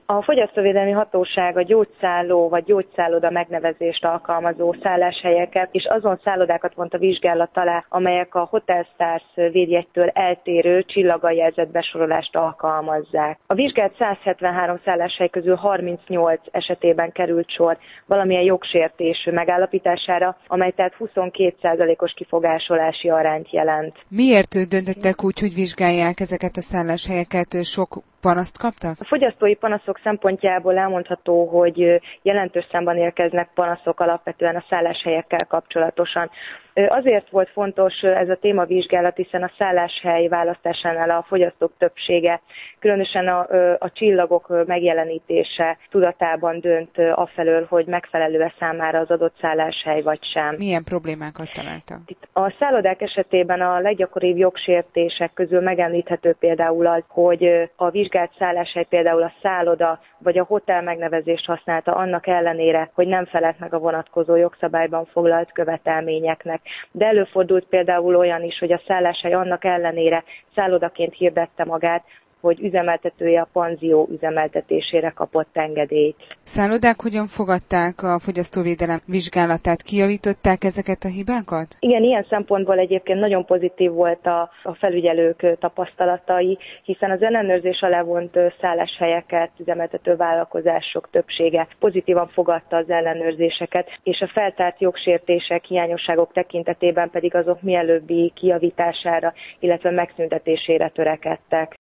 A Fogyasztóvédelmi Hatóság a gyógyszálló vagy gyógyszálloda megnevezést alkalmazó szálláshelyeket és azon szállodákat vont a vizsgálat alá, amelyek a Hotel Stars védjegytől eltérő csillaggal jelzett besorolást alkalmazzák. A vizsgált 173 szálláshely közül 38 esetében került sor valamilyen jogsértés megállapítására, amely tehát 22%-os kifogásolási arányt jelent. Miért döntöttek úgy, hogy vizsgálják ezeket a szálláshelyeket? Sok panaszt kaptak? A fogyasztói panaszok szempontjából elmondható, hogy jelentős számban érkeznek panaszok alapvetően a szálláshelyekkel kapcsolatosan. Azért volt fontos ez a témavizsgálat, hiszen a szálláshely választásánál a fogyasztók többsége, különösen a csillagok megjelenítése tudatában dönt afelől, hogy megfelelő-e számára az adott szálláshely vagy sem. Milyen problémákat találtak? A szállodák esetében a leggyakoribb jogsértések közül megemlíthető például az, hogy a vizsgált szálláshely például a szálloda vagy a hotel megnevezést használta annak ellenére, hogy nem felelt meg a vonatkozó jogszabályban foglalt követelményeknek. De előfordult például olyan is, hogy a szálláshely annak ellenére szállodaként hirdette magát, hogy üzemeltetője a panzió üzemeltetésére kapott engedélyt. Szállodák hogyan fogadták a fogyasztóvédelem vizsgálatát? Kijavították ezeket a hibákat? Igen, ilyen szempontból egyébként nagyon pozitív volt a felügyelők tapasztalatai, hiszen az ellenőrzés alá vont szálláshelyeket üzemeltető vállalkozások többsége pozitívan fogadta az ellenőrzéseket, és a feltárt jogsértések, hiányosságok tekintetében pedig azok mielőbbi kijavítására, illetve megszüntetésére törekedtek.